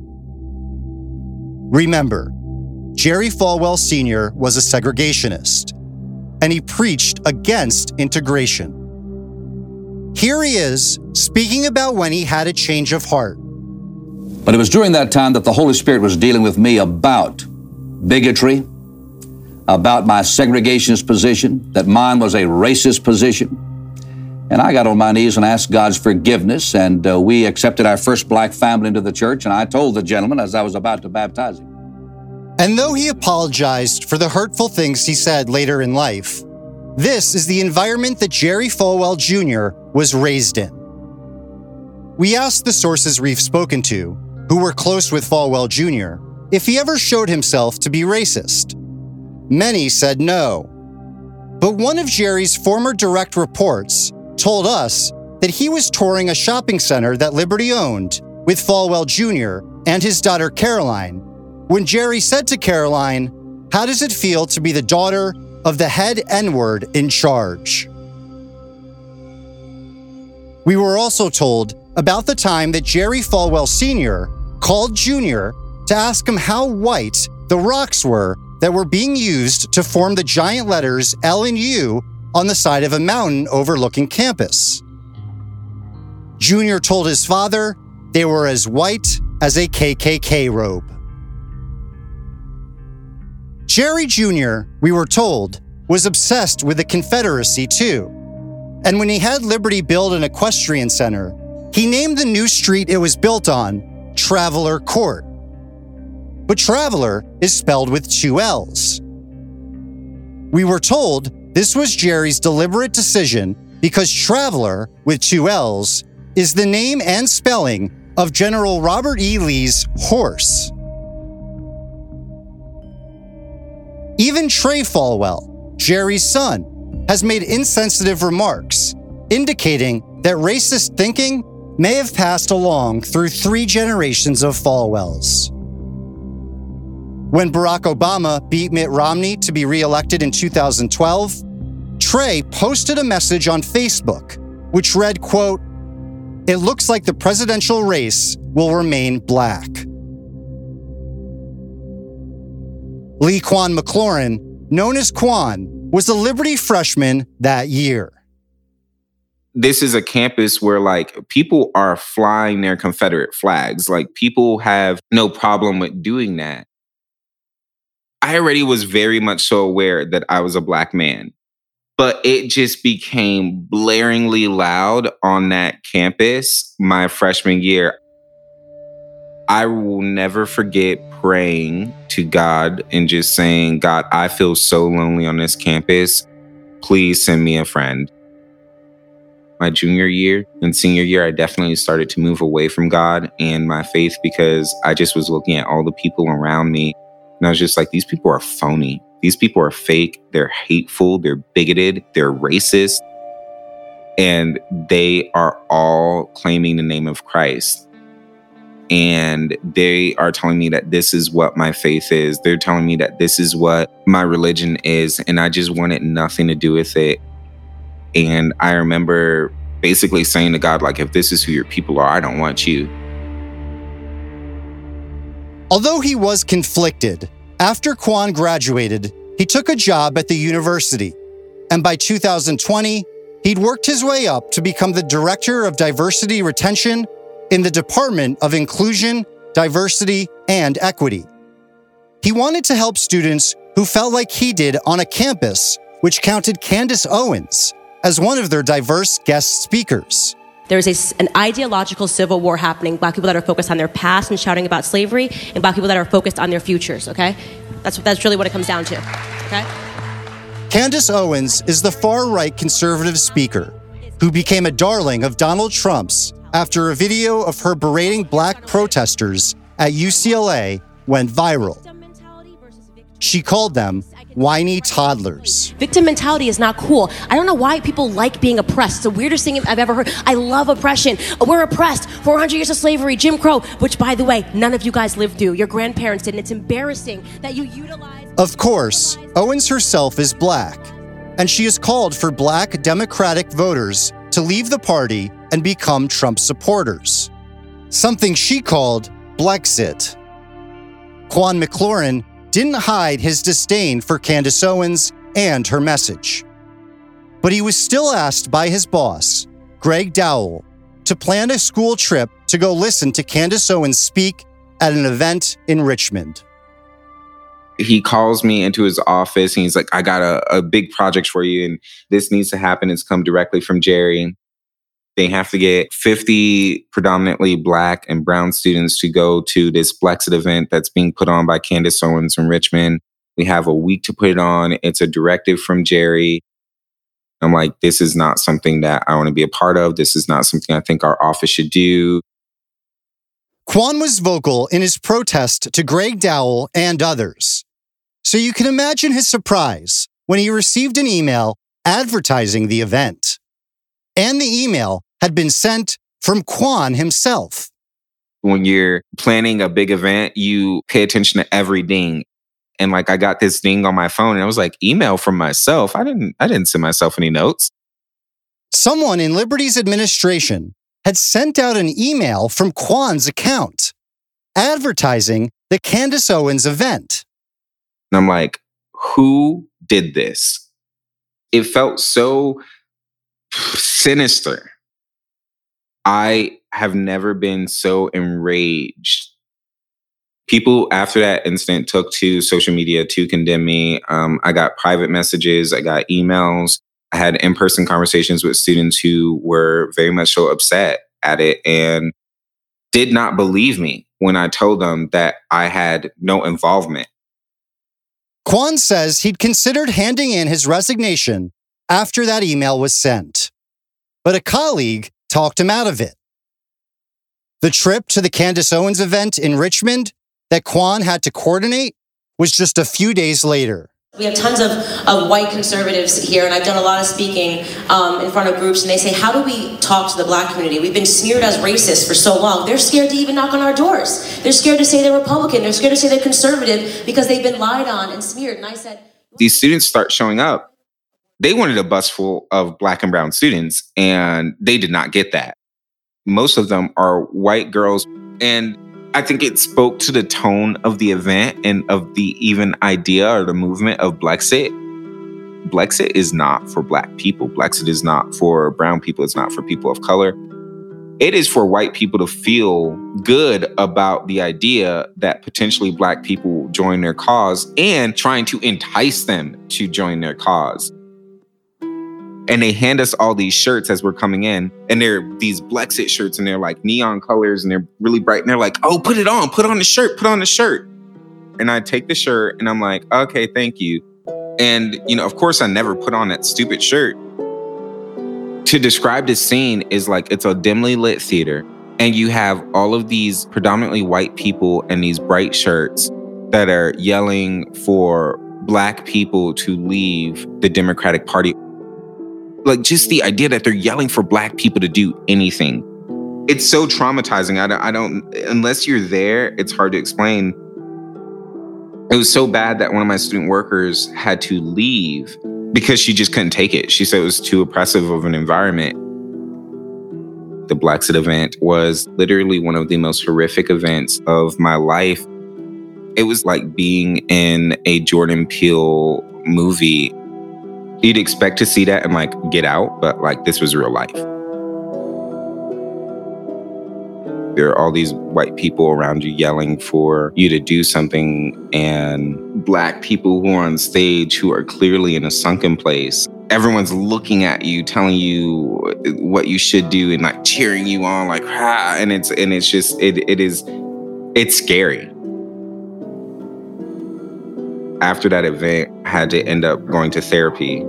Speaker 4: Remember, Jerry Falwell Sr. was a segregationist, and he preached against integration. Here he is, speaking about when he had a change of heart.
Speaker 19: But it was during that time that the Holy Spirit was dealing with me about bigotry, about my segregationist position, that mine was a racist position. And I got on my knees and asked God's forgiveness, and we accepted our first Black family into the church, and I told the gentleman as I was about to baptize him.
Speaker 4: And though he apologized for the hurtful things he said later in life, this is the environment that Jerry Falwell Jr. was raised in. We asked the sources we've spoken to, who were close with Falwell Jr., if he ever showed himself to be racist. Many said no. But one of Jerry's former direct reports told us that he was touring a shopping center that Liberty owned with Falwell Jr. and his daughter Caroline, when Jerry said to Caroline, "How does it feel to be the daughter of the head N-word in charge?" We were also told about the time that Jerry Falwell Sr. called Jr. to ask him how white the rocks were that were being used to form the giant letters L and U on the side of a mountain overlooking campus. Jr. told his father they were as white as a KKK robe. Jerry Jr., we were told, was obsessed with the Confederacy too. And when he had Liberty build an equestrian center, he named the new street it was built on Traveler Court. But Traveler is spelled with 2 L's. We were told this was Jerry's deliberate decision because Traveler, with 2 L's, is the name and spelling of General Robert E. Lee's horse. Even Trey Falwell, Jerry's son, has made insensitive remarks, indicating that racist thinking may have passed along through 3 generations of Falwells. When Barack Obama beat Mitt Romney to be reelected in 2012, Trey posted a message on Facebook, which read, quote, "It looks like the presidential race will remain black." Lee Quan McLaurin, known as Quan, was a Liberty freshman that year.
Speaker 20: This is a campus where people are flying their Confederate flags. People have no problem with doing that. I already was very much so aware that I was a black man, but it just became blaringly loud on that campus my freshman year. I will never forget praying to God and just saying, "God, I feel so lonely on this campus. Please send me a friend." My junior year and senior year, I definitely started to move away from God and my faith because I just was looking at all the people around me. And I was just like, these people are phony. These people are fake. They're hateful. They're bigoted. They're racist. And they are all claiming the name of Christ. And they are telling me that this is what my faith is. They're telling me that this is what my religion is. And I just wanted nothing to do with it. And I remember basically saying to God, if this is who your people are, I don't want you.
Speaker 4: Although he was conflicted, after Quan graduated, he took a job at the university. And by 2020, he'd worked his way up to become the Director of Diversity Retention in the Department of Inclusion, Diversity, and Equity. He wanted to help students who felt like he did on a campus which counted Candace Owens as one of their diverse guest speakers.
Speaker 21: There's an ideological civil war happening. Black people that are focused on their past and shouting about slavery, and black people that are focused on their futures, okay? That's really what it comes down to, okay?
Speaker 4: Candace Owens is the far-right conservative speaker who became a darling of Donald Trump's after a video of her berating black protesters at UCLA went viral. She called them whiny toddlers.
Speaker 21: Victim mentality is not cool. I don't know why people like being oppressed. It's the weirdest thing I've ever heard. I love oppression. We're oppressed. 400 years of slavery, Jim Crow, which, by the way, none of you guys lived through. Your grandparents didn't. It's embarrassing that you utilize...
Speaker 4: Of course, Owens herself is black, and she has called for black Democratic voters to leave the party and become Trump supporters, something she called Blexit. Quan McLaurin didn't hide his disdain for Candace Owens and her message. But he was still asked by his boss, Greg Dowell, to plan a school trip to go listen to Candace Owens speak at an event in Richmond.
Speaker 20: He calls me into his office and he's like, "I got a big project for you and this needs to happen. It's come directly from Jerry. They have to get 50 predominantly black and brown students to go to this Blexit event that's being put on by Candace Owens in Richmond. We have a week to put it on. It's a directive from Jerry." I'm like, this is not something that I want to be a part of. This is not something I think our office should do.
Speaker 4: Quan was vocal in his protest to Greg Dowell and others. So you can imagine his surprise when he received an email advertising the event. And the email had been sent from Quan himself.
Speaker 20: When you're planning a big event, you pay attention to every ding. And I got this ding on my phone and I was like, email from myself. I didn't send myself any notes.
Speaker 4: Someone in Liberty's administration had sent out an email from Quan's account advertising the Candace Owens event.
Speaker 20: And I'm like, who did this? It felt so sinister. I have never been so enraged. People after that incident took to social media to condemn me. I got private messages. I got emails. I had in-person conversations with students who were very much so upset at it and did not believe me when I told them that I had no involvement.
Speaker 4: Quan says he'd considered handing in his resignation after that email was sent. But a colleague talked him out of it. The trip to the Candace Owens event in Richmond that Quan had to coordinate was just a few days later.
Speaker 21: We have tons of white conservatives here, and I've done a lot of speaking in front of groups, and they say, how do we talk to the black community? We've been smeared as racist for so long. They're scared to even knock on our doors. They're scared to say they're Republican. They're scared to say they're conservative because they've been lied on and smeared. And I said...
Speaker 20: These students start showing up. They wanted a bus full of black and brown students, and they did not get that. Most of them are white girls, and I think it spoke to the tone of the event and of the even idea or the movement of Blexit. Blexit is not for black people. Blexit is not for brown people. It's not for people of color. It is for white people to feel good about the idea that potentially black people join their cause and trying to entice them to join their cause. And they hand us all these shirts as we're coming in, and they're these Blexit shirts, and they're like neon colors, and they're really bright, and they're like, oh, put it on, put on the shirt, put on the shirt. And I take the shirt, and I'm like, okay, thank you. And, of course, I never put on that stupid shirt. To describe this scene is like, it's a dimly lit theater, and you have all of these predominantly white people in these bright shirts that are yelling for black people to leave the Democratic Party. Like, just the idea that they're yelling for black people to do anything. It's so traumatizing. I don't, unless you're there, it's hard to explain. It was so bad that one of my student workers had to leave because she just couldn't take it. She said it was too oppressive of an environment. The Blexit event was literally one of the most horrific events of my life. It was like being in a Jordan Peele movie. You'd expect to see that and like Get Out, but like this was real life. There are all these white people around you yelling for you to do something, and black people who are on stage who are clearly in a sunken place. Everyone's looking at you, telling you what you should do and like cheering you on, like, ah, and it's scary. After that event, I had to end up going to therapy.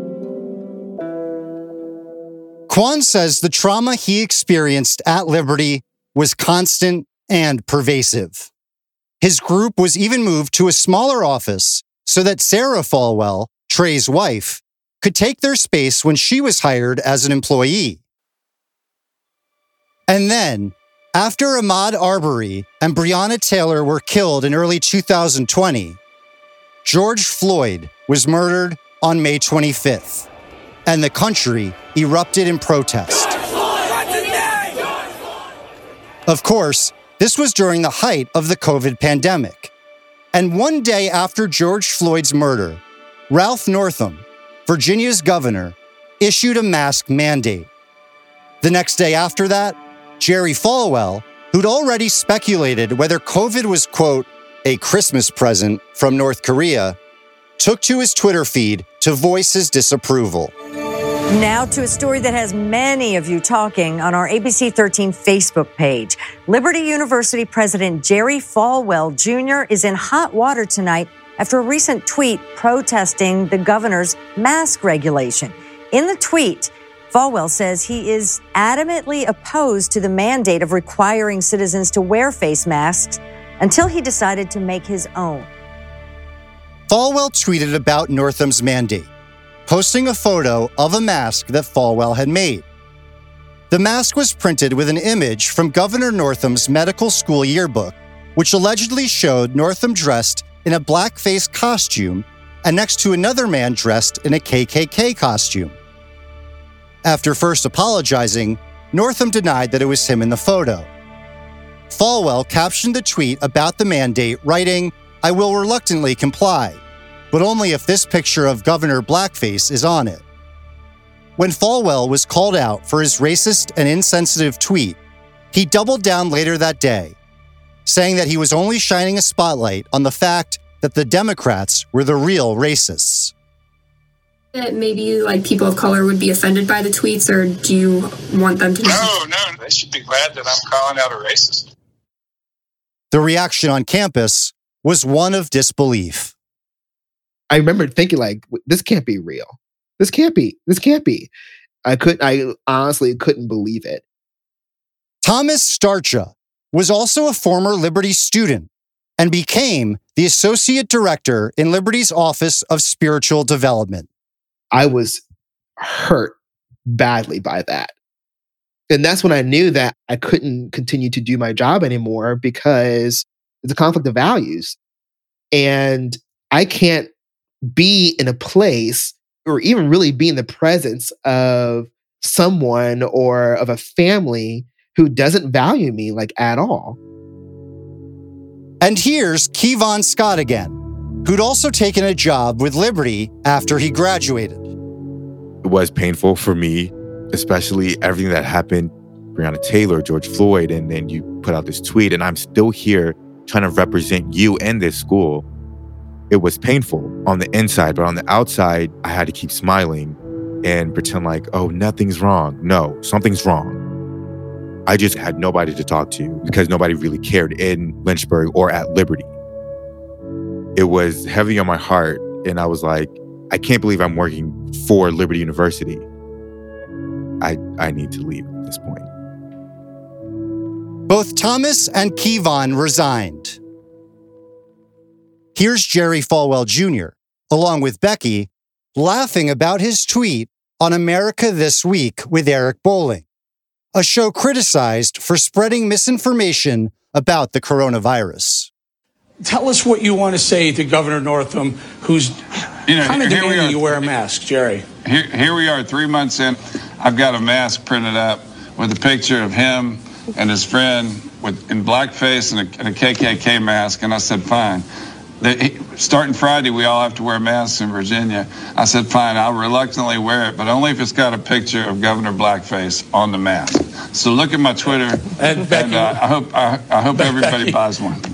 Speaker 4: Quan says the trauma he experienced at Liberty was constant and pervasive. His group was even moved to a smaller office so that Sarah Falwell, Trey's wife, could take their space when she was hired as an employee. And then, after Ahmaud Arbery and Breonna Taylor were killed in early 2020, George Floyd was murdered on May 25th, and the country erupted in protest. Of course, this was during the height of the COVID pandemic. And one day after George Floyd's murder, Ralph Northam, Virginia's governor, issued a mask mandate. The next day after that, Jerry Falwell, who'd already speculated whether COVID was, quote, a Christmas present from North Korea, took to his Twitter feed to voice his disapproval.
Speaker 1: Now to a story that has many of you talking on our ABC 13 Facebook page. Liberty University President Jerry Falwell Jr. is in hot water tonight after a recent tweet protesting the governor's mask regulation. In the tweet, Falwell says he is adamantly opposed to the mandate of requiring citizens to wear face masks until he decided to make his own.
Speaker 4: Falwell tweeted about Northam's mandate, posting a photo of a mask that Falwell had made. The mask was printed with an image from Governor Northam's medical school yearbook, which allegedly showed Northam dressed in a blackface costume and next to another man dressed in a KKK costume. After first apologizing, Northam denied that it was him in the photo. Falwell captioned the tweet about the mandate, writing, "I will reluctantly comply, but only if this picture of Governor Blackface is on it." When Falwell was called out for his racist and insensitive tweet, he doubled down later that day, saying that he was only shining a spotlight on the fact that the Democrats were the real racists.
Speaker 22: That maybe like people of color would be offended by the tweets, or do you want them to?
Speaker 23: No, they should be glad that I'm calling out a racist.
Speaker 4: The reaction on campus was one of disbelief.
Speaker 24: I remember thinking like, this can't be real. This can't be. I honestly couldn't believe it.
Speaker 4: Thomas Starcha was also a former Liberty student and became the Associate Director in Liberty's Office of Spiritual Development.
Speaker 24: I was hurt badly by that. And that's when I knew that I couldn't continue to do my job anymore because it's a conflict of values. And I can't be in a place or even really be in the presence of someone or of a family who doesn't value me like at all.
Speaker 4: And here's Kevon Scott again, who'd also taken a job with Liberty after he graduated.
Speaker 18: It was painful for me, especially everything that happened, Breonna Taylor, George Floyd, and then you put out this tweet, and I'm still here trying to represent you and this school. It was painful on the inside, but on the outside, I had to keep smiling and pretend like, oh, nothing's wrong. No, something's wrong. I just had nobody to talk to because nobody really cared in Lynchburg or at Liberty. It was heavy on my heart, and I was like, I can't believe I'm working for Liberty University. I need to leave at this point.
Speaker 4: Both Thomas and Kevon resigned. Here's Jerry Falwell Jr., along with Becky, laughing about his tweet on America This Week with Eric Bolling, a show criticized for spreading misinformation about the coronavirus.
Speaker 2: Tell us what you want to say to Governor Northam, who's kind of demanding you wear a mask, Jerry.
Speaker 3: Here we are 3 months in. I've got a mask printed up with a picture of him and his friend in blackface and a KKK mask, and I said, fine. Starting Friday, we all have to wear masks in Virginia. I said, fine, I'll reluctantly wear it, but only if it's got a picture of Governor Blackface on the mask. So look at my Twitter, and I hope everybody buys one.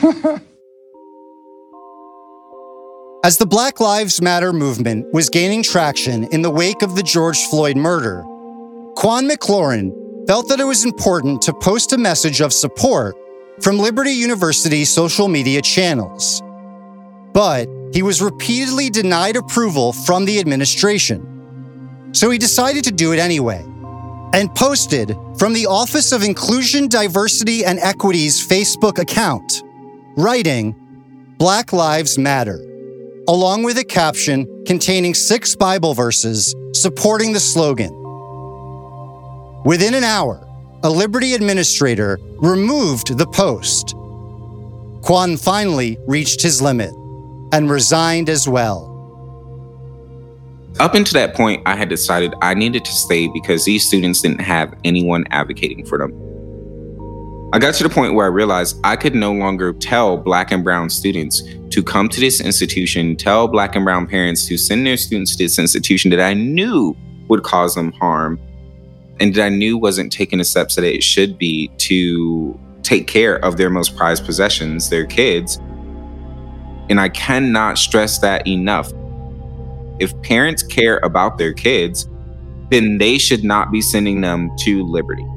Speaker 4: As the Black Lives Matter movement was gaining traction in the wake of the George Floyd murder, Quan McLaurin felt that it was important to post a message of support from Liberty University's social media channels. But he was repeatedly denied approval from the administration. So he decided to do it anyway and posted from the Office of Inclusion, Diversity, and Equity's Facebook account, writing, Black Lives Matter, along with a caption containing 6 Bible verses supporting the slogan. Within an hour, a Liberty administrator removed the post. Quan finally reached his limit and resigned as well.
Speaker 20: Up until that point, I had decided I needed to stay because these students didn't have anyone advocating for them. I got to the point where I realized I could no longer tell Black and brown students to come to this institution, tell Black and brown parents to send their students to this institution that I knew would cause them harm and that I knew wasn't taking the steps that it should be to take care of their most prized possessions, their kids. And I cannot stress that enough. If parents care about their kids, then they should not be sending them to Liberty.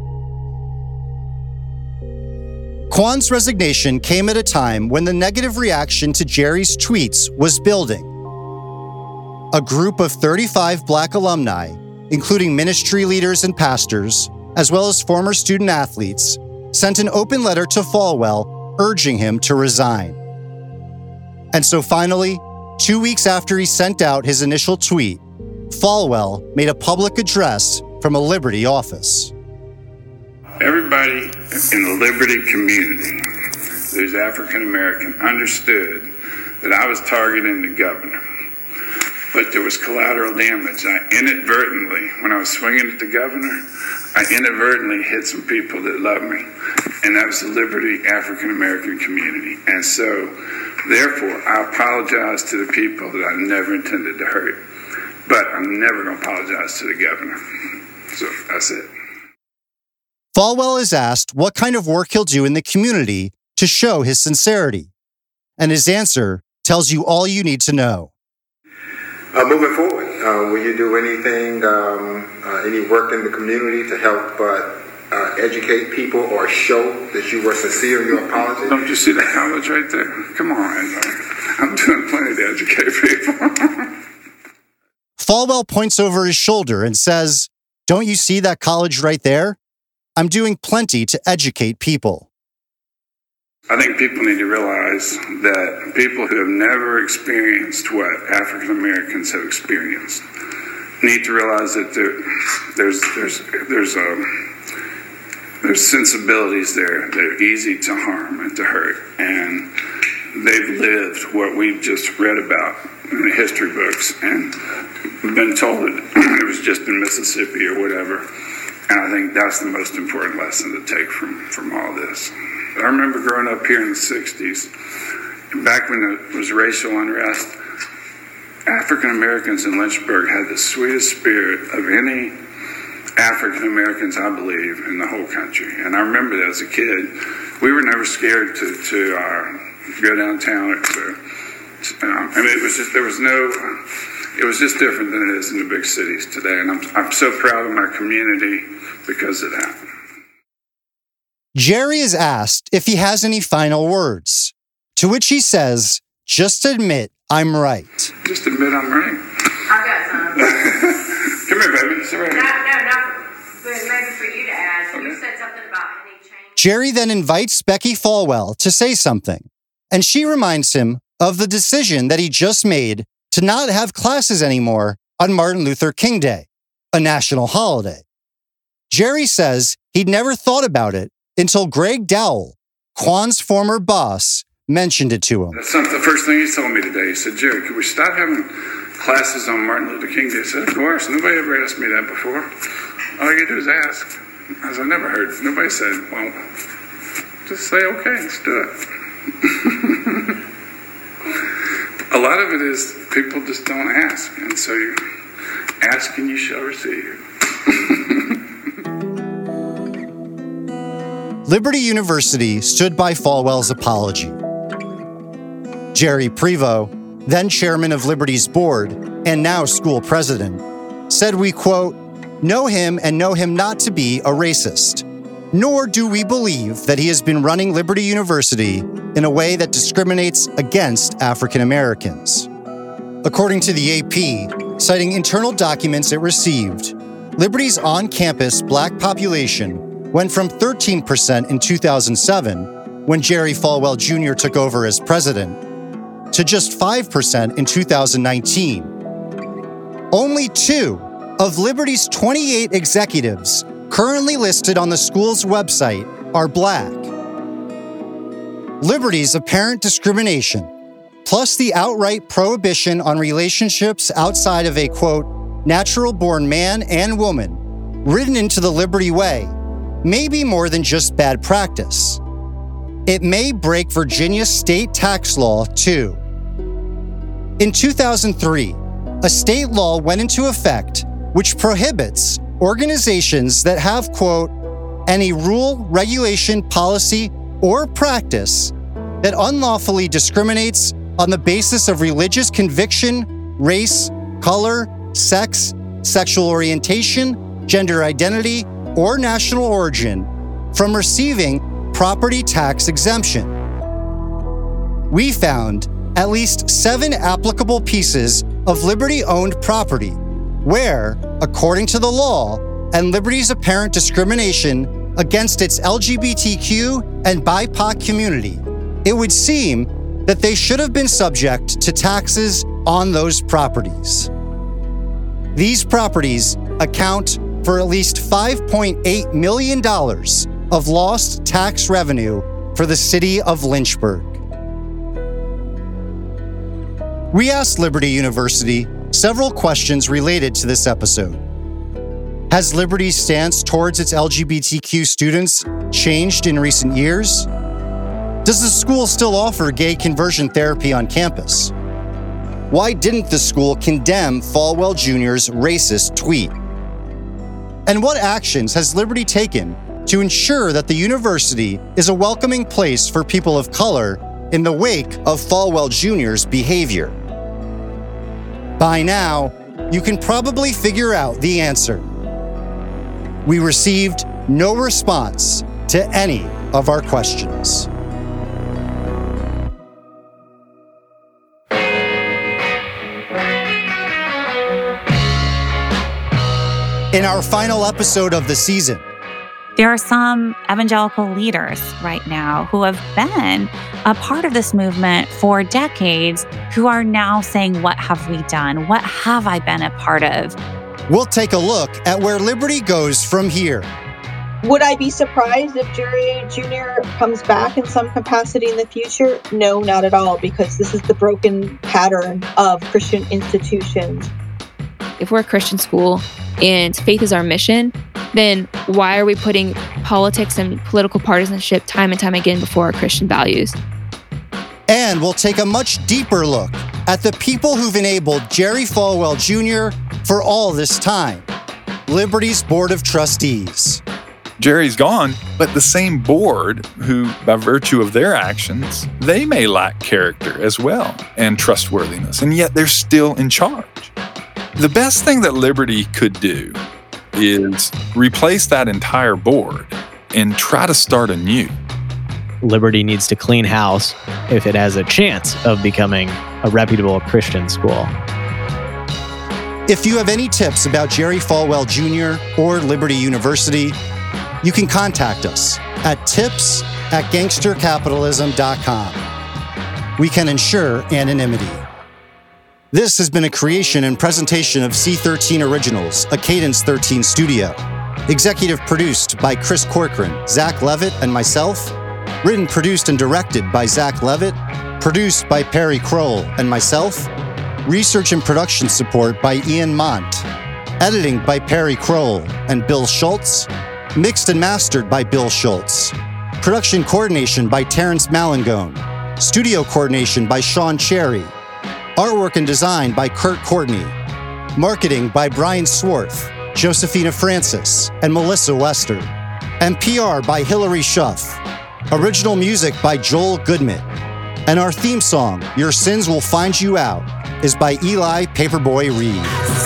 Speaker 4: Quan's resignation came at a time when the negative reaction to Jerry's tweets was building. A group of 35 Black alumni, including ministry leaders and pastors, as well as former student athletes, sent an open letter to Falwell urging him to resign. And so finally, 2 weeks after he sent out his initial tweet, Falwell made a public address from a Liberty office.
Speaker 23: Everybody in the Liberty community who's African American understood that I was targeting the governor. But there was collateral damage. When I was swinging at the governor, I inadvertently hit some people that love me. And that was the Liberty African American community. And so, therefore, I apologize to the people that I never intended to hurt. But I'm never going to apologize to the governor. So that's it.
Speaker 4: Falwell is asked what kind of work he'll do in the community to show his sincerity. And his answer tells you all you need to know.
Speaker 6: Moving forward, will you do anything, any work in the community to help educate people or show that you were sincere in your apology?
Speaker 23: Don't you see that college right there? Come on. I'm doing plenty to educate people.
Speaker 4: Falwell points over his shoulder and says, "Don't you see that college right there? I'm doing plenty to educate people."
Speaker 23: I think people need to realize that people who have never experienced what African Americans have experienced need to realize that there's sensibilities there that are easy to harm and to hurt, and they've lived what we've just read about in the history books, and we've been told that it was just in Mississippi or whatever. And I think that's the most important lesson to take from all this. I remember growing up here in the 60s, back when it was racial unrest, African Americans in Lynchburg had the sweetest spirit of any African Americans, I believe, in the whole country. And I remember that as a kid. We were never scared to go downtown. It was just, it was just different than it is in the big cities today. And I'm so proud of my community because of that.
Speaker 4: Jerry is asked if he has any final words, to which he says, "Just admit I'm right."
Speaker 23: Just admit I'm right.
Speaker 9: I've got some.
Speaker 23: Come here, baby. Sit right here.
Speaker 9: But maybe for you to ask. Okay. You said something about any change.
Speaker 4: Jerry then invites Becky Falwell to say something, and she reminds him of the decision that he just made to not have classes anymore on Martin Luther King Day, a national holiday. Jerry says he'd never thought about it until Greg Dowell, Quan's former boss, mentioned it to him.
Speaker 23: That's the first thing he told me today. He said, "Jerry, could we stop having classes on Martin Luther King Day?" I said, "Of course. Nobody ever asked me that before. All you do is ask." I said, "I never heard. Nobody said, well, just say, okay, let's do it." A lot of it is people just don't ask. And so you ask and you shall receive.
Speaker 4: Liberty University stood by Falwell's apology. Jerry Prevost, then chairman of Liberty's board and now school president, said we, quote, "know him and know him not to be a racist, nor do we believe that he has been running Liberty University in a way that discriminates against African Americans." According to the AP, citing internal documents it received, Liberty's on-campus black population went from 13% in 2007, when Jerry Falwell Jr. took over as president, to just 5% in 2019. Only 2 of Liberty's 28 executives currently listed on the school's website are black. Liberty's apparent discrimination, plus the outright prohibition on relationships outside of a, quote, natural-born man and woman, written into the Liberty Way, may be more than just bad practice. It may break Virginia's state tax law, too. In 2003, a state law went into effect which prohibits organizations that have, quote, any rule, regulation, policy, or practice that unlawfully discriminates on the basis of religious conviction, race, color, sex, sexual orientation, gender identity, or national origin from receiving property tax exemption. We found at least 7 applicable pieces of Liberty-owned property where, according to the law and Liberty's apparent discrimination against its LGBTQ and BIPOC community, it would seem that they should have been subject to taxes on those properties. These properties account for at least $5.8 million of lost tax revenue for the city of Lynchburg. We asked Liberty University several questions related to this episode. Has Liberty's stance towards its LGBTQ students changed in recent years? Does the school still offer gay conversion therapy on campus? Why didn't the school condemn Falwell Jr.'s racist tweet? And what actions has Liberty taken to ensure that the university is a welcoming place for people of color in the wake of Falwell Jr.'s behavior? By now, you can probably figure out the answer. We received no response to any of our questions. In our final episode of the season,
Speaker 8: There are some evangelical leaders right now who have been a part of this movement for decades who are now saying, what have we done? What have I been a part of?
Speaker 4: We'll take a look at where Liberty goes from here.
Speaker 10: Would I be surprised if Jerry Jr. comes back in some capacity in the future? No, not at all, because this is the broken pattern of Christian institutions.
Speaker 5: If we're a Christian school and faith is our mission, then why are we putting politics and political partisanship time and time again before our Christian values?
Speaker 4: And we'll take a much deeper look at the people who've enabled Jerry Falwell Jr. for all this time. Liberty's Board of Trustees.
Speaker 11: Jerry's gone, but the same board who, by virtue of their actions, they may lack character as well and trustworthiness, and yet they're still in charge. The best thing that Liberty could do is replace that entire board and try to start anew.
Speaker 12: Liberty needs to clean house if it has a chance of becoming a reputable Christian school.
Speaker 4: If you have any tips about Jerry Falwell Jr. or Liberty University, you can contact us at tips@gangstercapitalism.com. We can ensure anonymity. This has been a creation and presentation of C13 Originals, a Cadence 13 studio. Executive produced by Chris Corcoran, Zach Levitt, and myself. Written, produced, and directed by Zach Levitt. Produced by Perry Kroll and myself. Research and production support by Ian Mont. Editing by Perry Kroll and Bill Schultz. Mixed and mastered by Bill Schultz. Production coordination by Terrence Malangone. Studio coordination by Sean Cherry. Artwork and design by Kurt Courtney. Marketing by Brian Swarth, Josephina Francis, and Melissa Wester. And PR by Hillary Schuff. Original music by Joel Goodman. And our theme song, Your Sins Will Find You Out, is by Eli Paperboy Reed.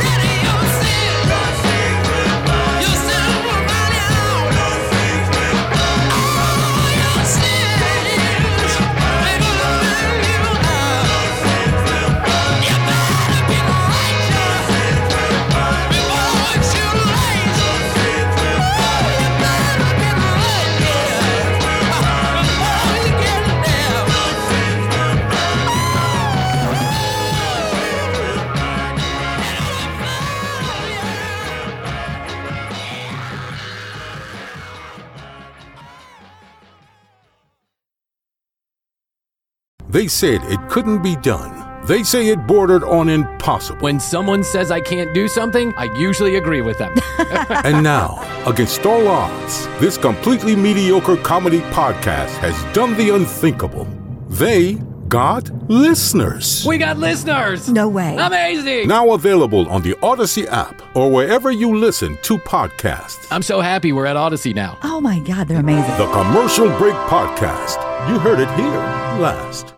Speaker 25: They said it couldn't be done. They say it bordered on impossible.
Speaker 26: When someone says I can't do something, I usually agree with them.
Speaker 25: And now, against all odds, this completely mediocre comedy podcast has done the unthinkable. They got listeners.
Speaker 26: We got listeners!
Speaker 27: No way.
Speaker 26: Amazing!
Speaker 25: Now available on the Odyssey app or wherever you listen to podcasts.
Speaker 26: I'm so happy we're at Odyssey now.
Speaker 27: Oh my God, they're amazing.
Speaker 25: The Commercial Break Podcast. You heard it here last.